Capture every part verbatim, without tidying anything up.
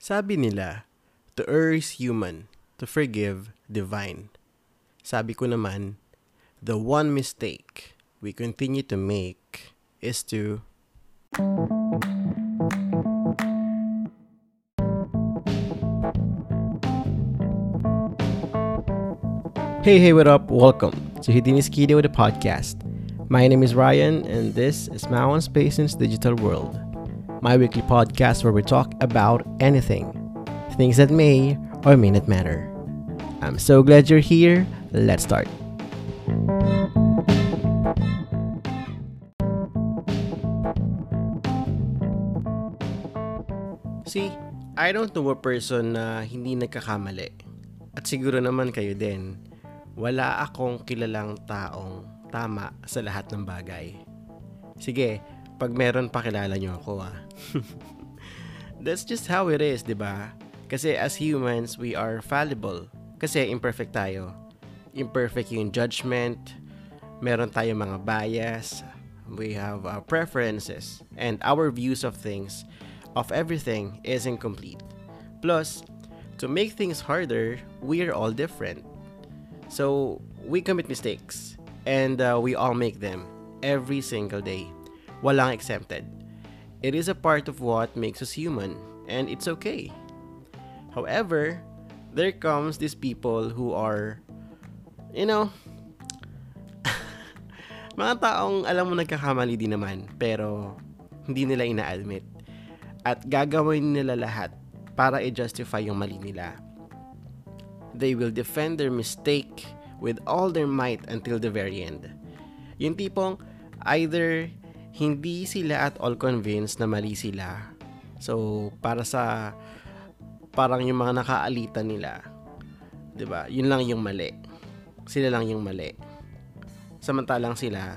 Sabi nila, to err is human, to forgive, divine. Sabi ko naman, the one mistake we continue to make is to... Hey, hey, what up? Welcome to Houdini's Kido, the podcast. My name is Ryan, and this is Mawan Space's Digital World, my weekly podcast where we talk about anything, things that may or may not matter. I'm so glad you're here. Let's start. See, I don't know a person na hindi nagkakamali. At siguro naman kayo din. Wala akong kilalang taong tama sa lahat ng bagay. Sige, pag meron pa kilala nyo ako ah. That's just how it is, diba? Kasi as humans, we are fallible. Kasi imperfect tayo. Imperfect yung judgment. Meron tayong mga bias. We have our preferences. And our views of things, of everything, is incomplete. Plus, to make things harder, we are all different. So, we commit mistakes. And uh, we all make them. Every single day. Walang exempted. It is a part of what makes us human. And it's okay. However, there comes these people who are, you know, mga taong alam mo nagkakamali din naman, pero hindi nila ina-admit. At gagawin nila lahat para i-justify yung mali nila. They will defend their mistake with all their might until the very end. Yung tipong either hindi sila at all convinced na mali sila. So, para sa parang yung mga nakaalitan nila, 'di ba? Yun lang yung mali. Sila lang yung mali. Samantalang sila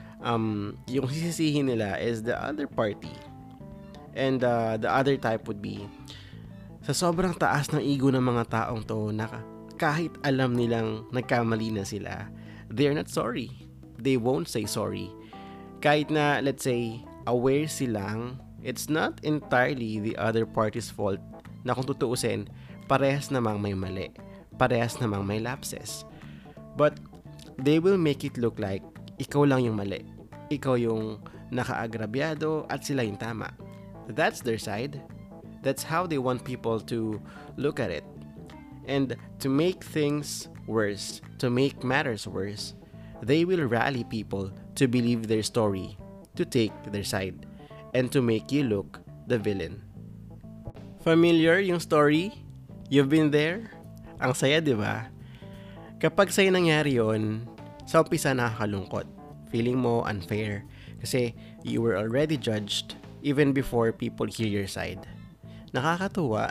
um yung sisisihin nila is the other party. And uh, the other type would be sa sobrang taas ng ego ng mga taong to na kahit alam nilang nagkamali na sila, they're not sorry. They won't say sorry. Kahit na, let's say, aware silang, it's not entirely the other party's fault na kung tutuusin, parehas namang may mali. Parehas namang may lapses. But, they will make it look like ikaw lang yung mali. Ikaw yung nakaagrabyado at sila yung tama. That's their side. That's how they want people to look at it. And to make things worse, to make matters worse, they will rally people to believe their story, to take their side, and to make you look the villain. Familiar yung story? You've been there? Ang saya, di ba? Kapag sa'yo nangyari yun, sa umpisa nakakalungkot. Feeling mo unfair. Kasi you were already judged even before people hear your side. Nakakatuwa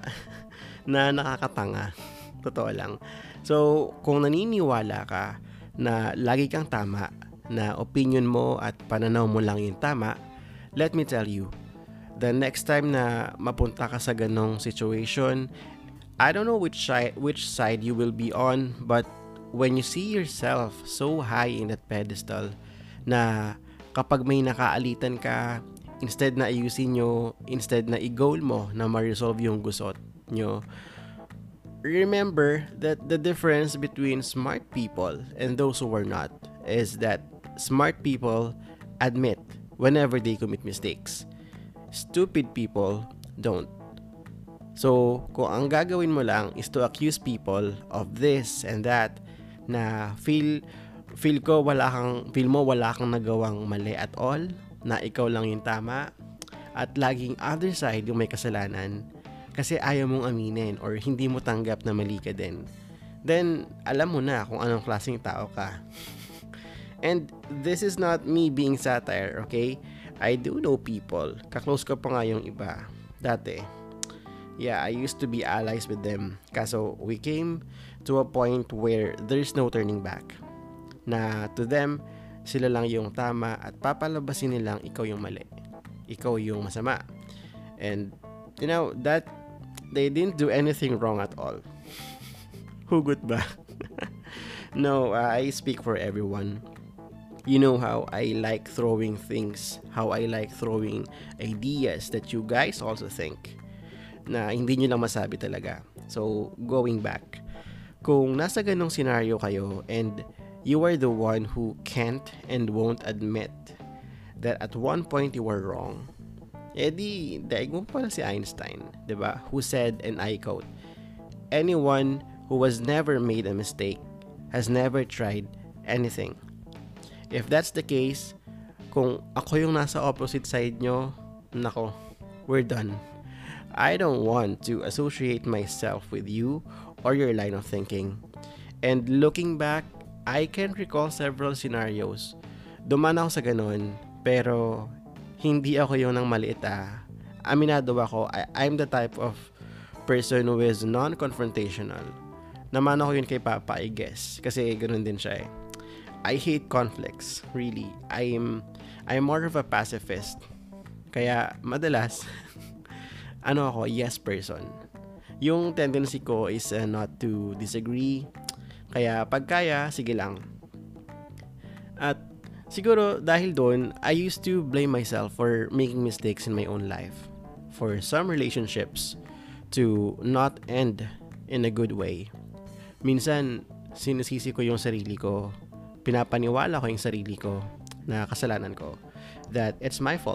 na nakakatanga. Totoo lang. So, kung naniniwala ka na lagi kang tama, na opinion mo at pananaw mo lang yung tama, let me tell you, the next time na mapunta ka sa ganong situation, I don't know which side, which side you will be on, but when you see yourself so high in that pedestal, na kapag may nakaalitan ka, instead na ayusin nyo, instead na i-goal mo na ma-resolve yung gusot nyo, remember that the difference between smart people and those who are not is that smart people admit whenever they commit mistakes. Stupid people don't. So, kung ang gagawin mo lang is to accuse people of this and that, na feel feel ko wala kang feel mo wala kang nagawang mali at all, na ikaw lang yung tama, at laging other side yung may kasalanan, kasi ayaw mong aminin or hindi mo tanggap na mali ka din, then alam mo na kung anong klaseng tao ka. And this is not me being satire, okay? I do know people. Kaklose ko pa nga yung iba dati. Yeah, I used to be allies with them. Kaso we came to a point where there's no turning back. Na to them, sila lang yung tama at papalabasin nilang ikaw yung mali. Ikaw yung masama. And, you know, that they didn't do anything wrong at all. Hugot ba? No, uh, I speak for everyone. You know how I like throwing things, how I like throwing ideas that you guys also think. na hindi nyo lang masabi talaga. So, going back, kung nasa ganong scenario kayo and you are the one who can't and won't admit that at one point you were wrong, edi, daig mo pala si Einstein, diba? Who said, and I quote, "Anyone who has never made a mistake has never tried anything." If that's the case, kung ako yung nasa opposite side nyo, nako, we're done. I don't want to associate myself with you or your line of thinking. And looking back, I can recall several scenarios. Duman ako sa ganun, pero hindi ako yung nang maliit ah. Aminado ako, I- I'm the type of person who is non-confrontational. Naman ako yun kay Papa, I guess. Kasi ganun din siya eh. I hate conflicts, really. I'm, I'm more of a pacifist. Kaya madalas, ano ako, yes person. Yung tendency ko is uh, not to disagree. Kaya pag kaya, sige lang. At siguro dahil doon, I used to blame myself for making mistakes in my own life. For some relationships to not end in a good way. Minsan, sinisisi ko yung sarili ko. Pinapaniwala ko yung sarili ko na kasalanan ko. That it's my fault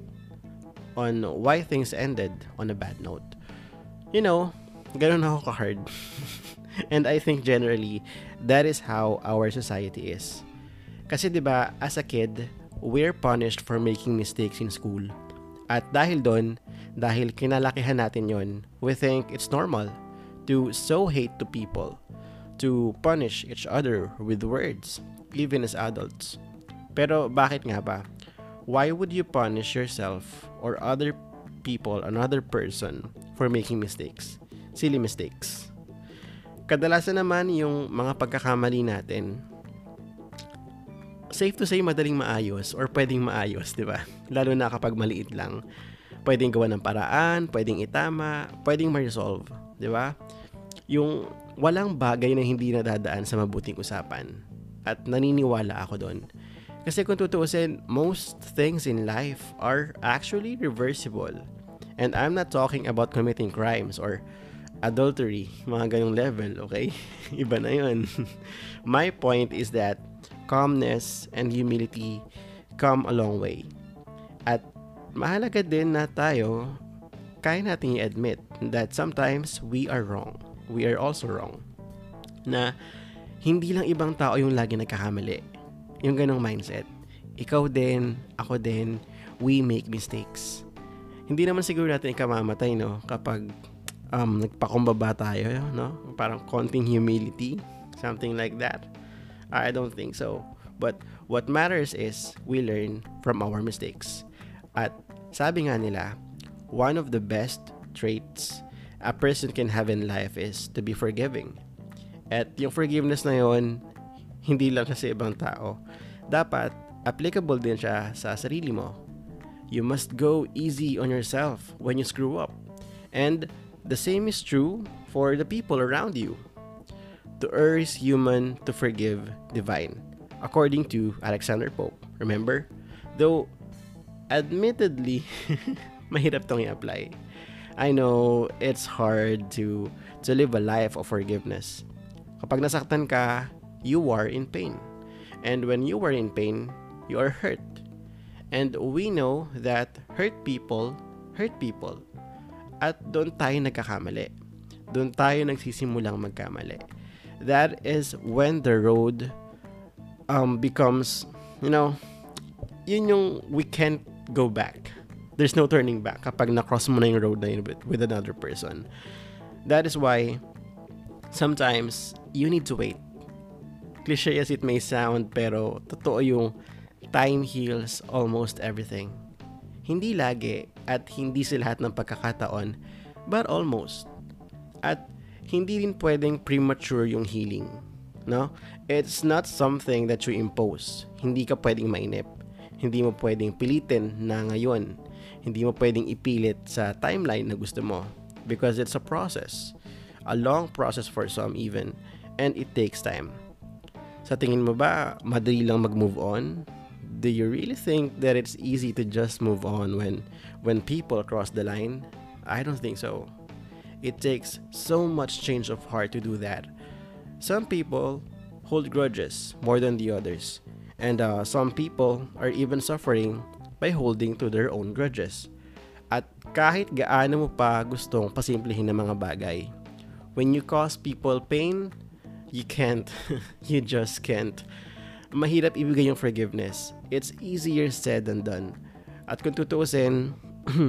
on why things ended on a bad note. You know, ganun ako ka-hard. And I think generally, that is how our society is. Kasi 'di ba, as a kid, we're punished for making mistakes in school. At dahil doon, dahil kinalakihan natin yon, we think it's normal to sow hate to people, to punish each other with words, even as adults. Pero bakit nga ba? Why would you punish yourself or other people, another person, for making mistakes? Silly mistakes. Kadalasan naman yung mga pagkakamali natin, safe to say madaling maayos or pwedeng maayos, di ba? Lalo na kapag maliit lang. Pwedeng gawa ng paraan, pwedeng itama, pwedeng ma-resolve, di ba? Yung walang bagay na hindi nadadaan sa mabuting usapan. At naniniwala ako doon. Kasi kung tutuusin, most things in life are actually reversible. And I'm not talking about committing crimes or adultery, mga ganong level, okay? Iba na yun. My point is that calmness and humility come a long way. At mahalaga din na tayo, kaya natin i-admit that sometimes we are wrong. We are also wrong. Na hindi lang ibang tao yung lagi nagkakamali. Yung ganong mindset. Ikaw din, ako din, we make mistakes. Hindi naman siguro natin ikamamatay, no? Kapag um, nagpakumbaba tayo, no? Parang konting humility, something like that. I don't think so. But what matters is we learn from our mistakes. At sabi nga nila, one of the best traits a person can have in life is to be forgiving. At yung forgiveness na yon, hindi lang sa ibang tao. Dapat applicable din siya sa sarili mo. You must go easy on yourself when you screw up. And the same is true for the people around you. To err is human, to forgive divine. According to Alexander Pope. Remember? Though, admittedly, mahirap tong i-apply. I know it's hard to to live a life of forgiveness. Kapag nasaktan ka, you are in pain. And when you are in pain, you are hurt. And we know that hurt people hurt people. At doon tayo nagkakamali. Doon tayo nagsisimulang magkamali. That is when the road um, becomes, you know, yun yung we can't go back. There's no turning back kapag na-cross mo na yung road na yun with, with another person. That is why sometimes you need to wait. Cliche as it may sound, pero totoo yung time heals almost everything. Hindi lagi at hindi sa lahat ng pagkakataon, but almost. At hindi rin pwedeng premature yung healing. No? It's not something that you impose. Hindi ka pwedeng mainip. Hindi mo pwedeng pilitin na ngayon. Hindi mo pwedeng ipilit sa timeline na gusto mo. Because it's a process. A long process for some even. And it takes time. Sa tingin mo ba, madali lang mag-move on? Do you really think that it's easy to just move on when when people cross the line? I don't think so. It takes so much change of heart to do that. Some people hold grudges more than the others, and uh, some people are even suffering by holding to their own grudges. At kahit gaano mo pa gustong pasimplihin ng mga bagay, when you cause people pain, you can't. You just can't. Mahirap ibigay yung forgiveness. It's easier said than done. At kung tutuusin,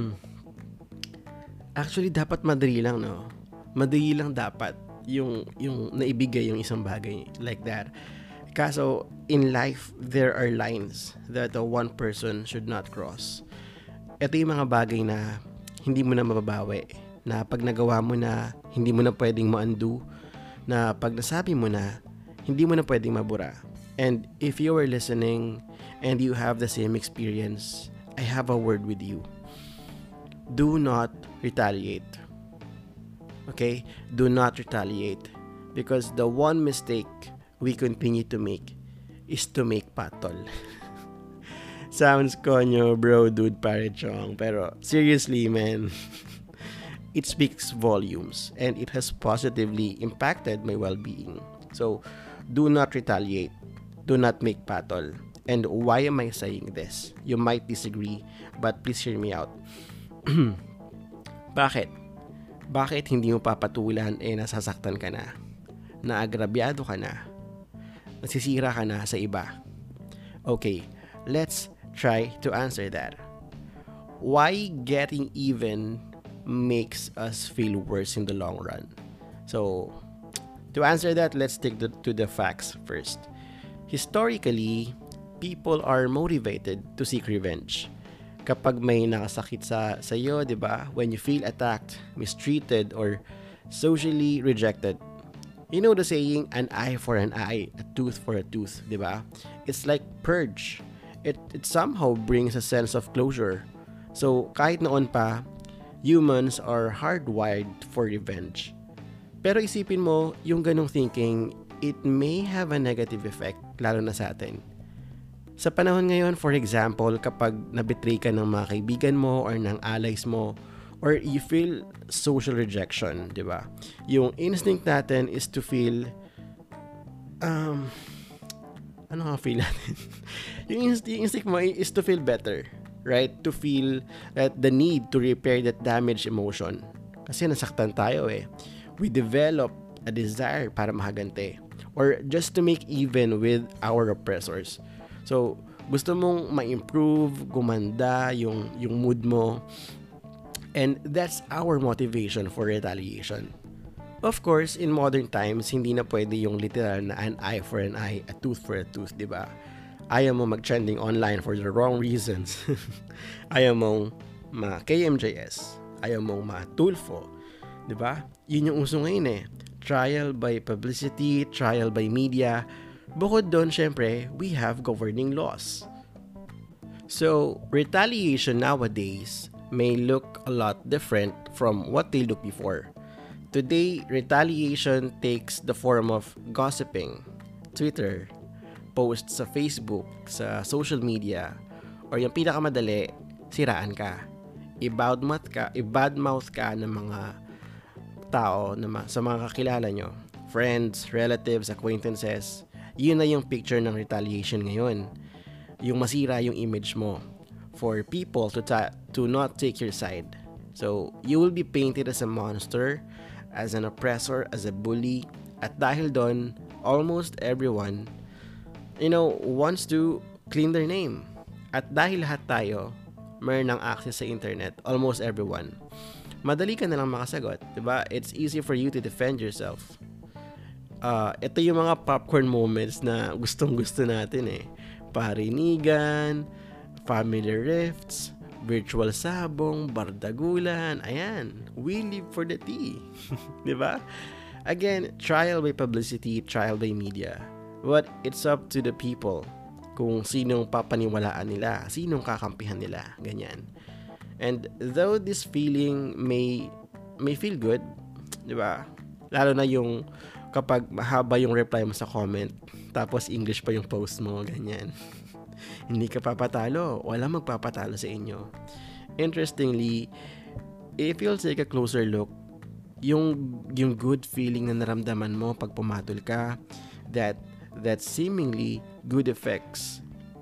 actually dapat madali lang, no? Madali lang dapat yung yung naibigay yung isang bagay like that. Kaso in life, there are lines that the one person should not cross. Ito yung mga bagay na hindi mo na mababawi, na pag nagawa mo na, hindi mo na pwedeng ma-undo, na pag nasabi mo na, hindi mo na pwedeng mabura. And if you are listening and you have the same experience, I have a word with you. Do not retaliate. Okay? Do not retaliate. Because the one mistake we continue to make is to make patol. Sounds konyo, bro, dude, pare chong. Pero seriously, man, it speaks volumes and it has positively impacted my well-being. So, do not retaliate. Do not make patol. And why am I saying this? You might disagree, but please hear me out. Bakit? Bakit hindi mo papatulan eh nasasaktan ka na? Naagrabyado ka na? Nasisira ka na sa iba? Okay, let's try to answer that. Why getting even makes us feel worse in the long run? So, to answer that, let's stick to, to the facts first. Historically, people are motivated to seek revenge. Kapag may nakasakit sa sa'yo, di ba? When you feel attacked, mistreated, or socially rejected. You know the saying, an eye for an eye, a tooth for a tooth, di ba? It's like purge. It, it somehow brings a sense of closure. So, kahit noon pa, humans are hardwired for revenge. Pero isipin mo, yung ganong thinking, it may have a negative effect, lalo na sa atin. Sa panahon ngayon, for example, kapag nabetray ka ng mga kaibigan mo or ng allies mo, or you feel social rejection, di ba? Yung instinct natin is to feel, um, ano nga feel natin? yung, inst- yung instinct mo is to feel better, right? To feel that the need to repair that damaged emotion. Kasi nasaktan tayo eh. We develop a desire para mahagante, or just to make even with our oppressors. So, gusto mong ma-improve, gumanda yung, yung mood mo. And that's our motivation for retaliation. Of course, in modern times, hindi na pwede yung literal na an eye for an eye, a tooth for a tooth, di ba? Ayaw mo mag-trending online for the wrong reasons. Ayaw mong ma-K M J S. Ayaw mong ma-Tulfo. Di ba? Yun yung uso ngayon eh. Trial by publicity, trial by media. Bukod doon, syempre, we have governing laws. So, retaliation nowadays may look a lot different from what they looked before. Today, retaliation takes the form of gossiping, Twitter, posts sa Facebook, sa social media, or yung pinakamadali, siraan ka. I-badmouth ka, i-badmouth ka ng mga tao na ma- sa mga kakilala nyo, friends, relatives, acquaintances. Yun na yung picture ng retaliation ngayon. Yung masira yung image mo for people to ta- to not take your side. So, you will be painted as a monster, as an oppressor, as a bully. At dahil doon, almost everyone, you know, wants to clean their name. At dahil lahat tayo, mayroon ng access sa internet, almost everyone, madali ka na lang makasagot, diba? It's easy for you to defend yourself. Uh, ito yung mga popcorn moments na gustong-gusto natin eh. Parinigan, family rifts, virtual sabong, bardagulan, ayan, we live for the tea. Diba? Again, trial by publicity, trial by media. But it's up to the people kung sinong papaniwalaan nila, sinong kakampihan nila, ganyan. And though this feeling may may feel good, di ba? Lalo na yung kapag mahaba yung reply mo sa comment, tapos English pa yung post mo, ganyan. Hindi ka papatalo, wala magpapatalo sa inyo. Interestingly, if you'll take a closer look, yung yung good feeling na naramdaman mo pag pumatol ka, that that seemingly good effects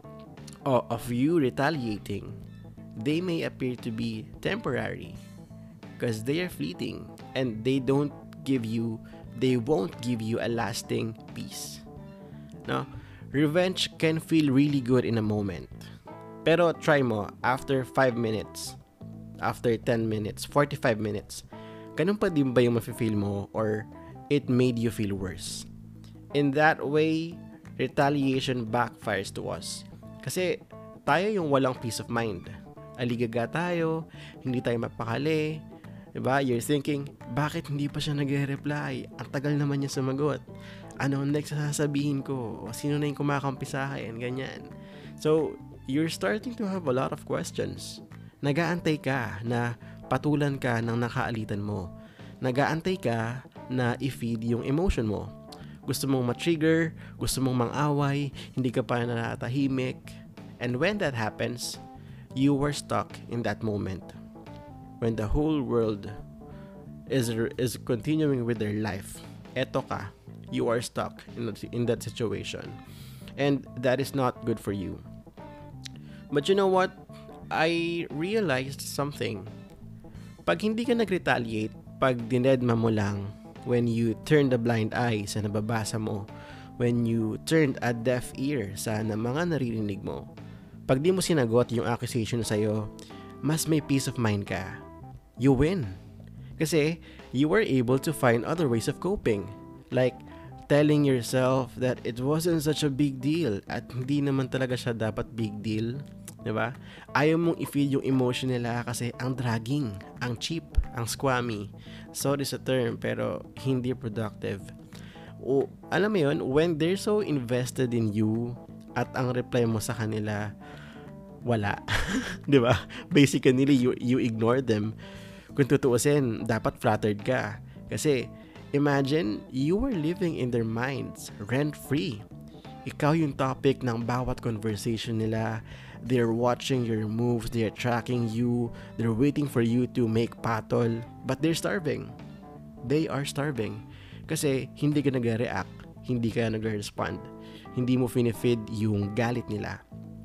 o- of you retaliating, they may appear to be temporary because they are fleeting and they don't give you they won't give you a lasting peace. No? Revenge can feel really good in a moment. Pero try mo after five minutes, after ten minutes, forty-five minutes. Ganun pa din ba yung mafe-feel mo or it made you feel worse? In that way, retaliation backfires to us. Kasi tayo yung walang peace of mind. Aligaga tayo, hindi tayo mapakali. Diba? You're thinking, bakit hindi pa siya nagre-reply? Ang tagal naman niya sumagot. Ano ang next sasabihin ko? O sino na yung kumakampi sa akin? Ganyan. So, you're starting to have a lot of questions. Nagaantay ka na patulan ka ng nakaalitan mo. Nagaantay ka na i-feed yung emotion mo. Gusto mong ma-trigger, gusto mong mang-away, hindi ka pa natahimik. And when that happens, you were stuck in that moment. When the whole world is is continuing with their life, eto ka, you are stuck in that, in that situation. And that is not good for you. But you know what? I realized something. Pag hindi ka nag-retaliate, pag dinedma mo lang, when you turn the blind eye sa nababasa mo, when you turned a deaf ear sa na mga naririnig mo, pag di mo sinagot yung accusation sa'yo, mas may peace of mind ka. You win. Kasi you were able to find other ways of coping. Like, telling yourself that it wasn't such a big deal at hindi naman talaga siya dapat big deal. Diba? Ayaw mong i-feel yung emotion nila kasi ang dragging, ang cheap, ang squammy. Sorry sa term, pero hindi productive. O, alam mo yun, when they're so invested in you at ang reply mo sa kanila, wala. Diba? Basically, you, you ignore them. Kung tutuusin, dapat flattered ka. Kasi, imagine, you were living in their minds, rent-free. Ikaw yung topic ng bawat conversation nila. They're watching your moves, they're tracking you, they're waiting for you to make patol, but they're starving. They are starving. Kasi hindi ka nag-react, hindi ka nag-respond, hindi mo finifeed yung galit nila.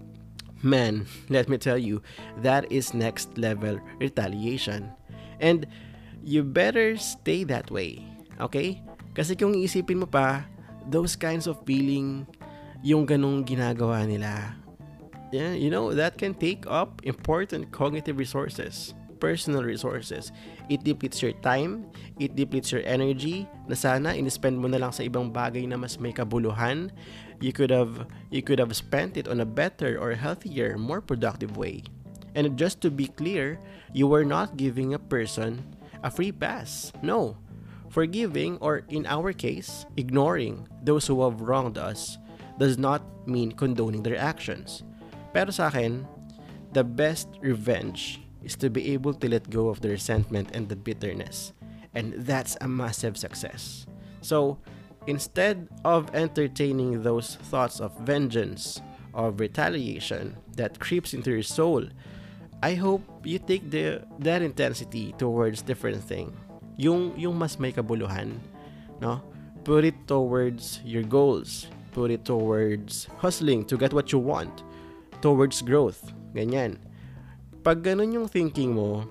Man, let me tell you, that is next level retaliation. And you better stay that way, okay? Kasi kung iisipin mo pa, those kinds of feeling, yung ganong ginagawa nila, yeah, you know, that can take up important cognitive resources, personal resources. It depletes your time, it depletes your energy, na sana in-spend mo na lang sa ibang bagay na mas may kabuluhan. You could have you could have spent it on a better or healthier, more productive way. And just to be clear, you were not giving a person a free pass. No. Forgiving, or in our case, ignoring those who have wronged us does not mean condoning their actions. Pero sa akin, the best revenge is to be able to let go of the resentment and the bitterness. And that's a massive success. So, instead of entertaining those thoughts of vengeance, of retaliation that creeps into your soul, I hope you take the that intensity towards different thing. Yung yung mas may kabuluhan, no? Put it towards your goals. Put it towards hustling to get what you want. Towards growth. Ganyan. Pag ganun yung thinking mo,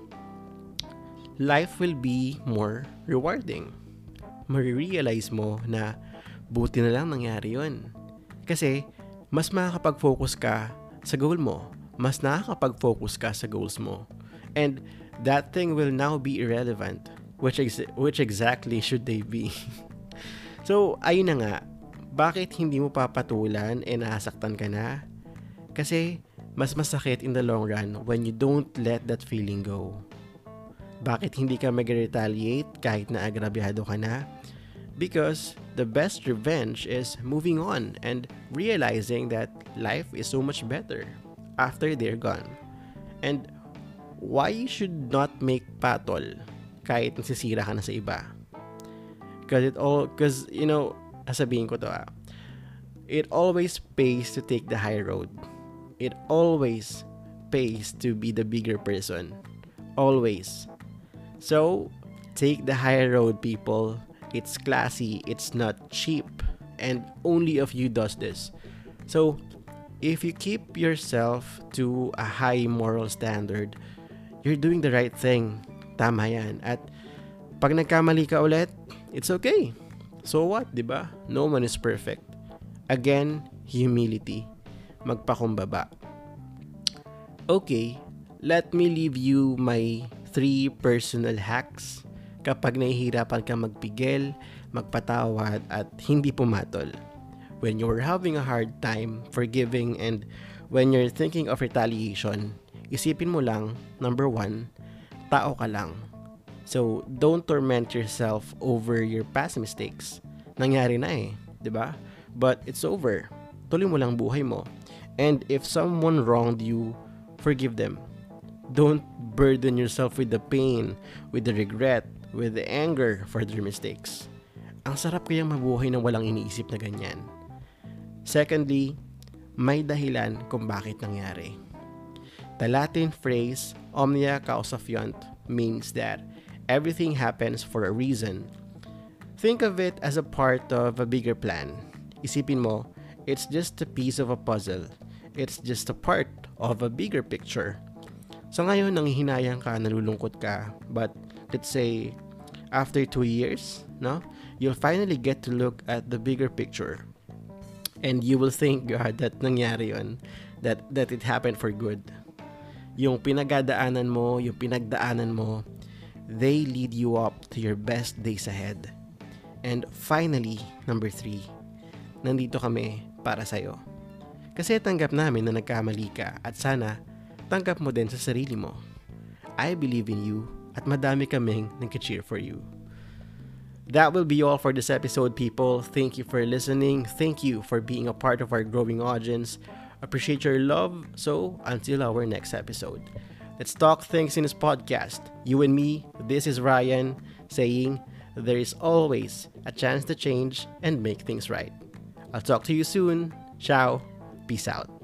life will be more rewarding. Marirealize mo na buti na lang nangyari yun. Kasi, mas makakapag-focus ka sa goal mo. Mas nakakapag-focus ka sa goals mo. And that thing will now be irrelevant. Which, ex- which exactly should they be? So, ayun na nga. Bakit hindi mo papatulan e nasaktan ka na? Kasi, mas masakit in the long run when you don't let that feeling go. Bakit hindi ka mag-retaliate kahit na agrabyado ka na? Because the best revenge is moving on and realizing that life is so much better after they're gone. And why you should not make patol kahit nasisira ka na sa iba? Because it all, because, you know, sasabihin ko to ah, it always pays to take the high road. It always pays to be the bigger person. Always. So, Take the high road, people. It's classy, it's not cheap, and only a few does this. So, if you keep yourself to a high moral standard, you're doing the right thing. Tama yan. At pag nagkamali ka ulit, it's okay. So what, di ba? No one is perfect. Again, humility. Magpakumbaba. Okay, let me leave you my three personal hacks kapag nahihirapan ka magpigil, magpatawad, at hindi pumatol. When you're having a hard time forgiving and when you're thinking of retaliation, isipin mo lang, number one, tao ka lang. So, don't torment yourself over your past mistakes. Nangyari na eh, di ba? But it's over. Tuloy mo lang buhay mo. And if someone wronged you, forgive them. Don't burden yourself with the pain, with the regret, with the anger for their mistakes. Ang sarap kayang mabuhay na walang iniisip na ganyan. Secondly, may dahilan kung bakit nangyari. The Latin phrase, omnia causa funt, means that everything happens for a reason. Think of it as a part of a bigger plan. Isipin mo, it's just a piece of a puzzle. It's just a part of a bigger picture. So ngayon, nanghihinayang ka, nalulungkot ka, but let's say, after two years, no, you'll finally get to look at the bigger picture. And you will thank God that nangyari yun, that, that it happened for good. Yung pinagdaanan mo, yung pinagdaanan mo, they lead you up to your best days ahead. And finally, number three, nandito kami para sa'yo. Kasi tanggap namin na nagkamali ka at sana tanggap mo din sa sarili mo. I believe in you at madami kaming nag-cheer for you. That will be all for this episode, people. Thank you for listening. Thank you for being a part of our growing audience. Appreciate your love. So, until our next episode. Let's talk things in this podcast. You and me, this is Ryan, saying there is always a chance to change and make things right. I'll talk to you soon. Ciao. Peace out.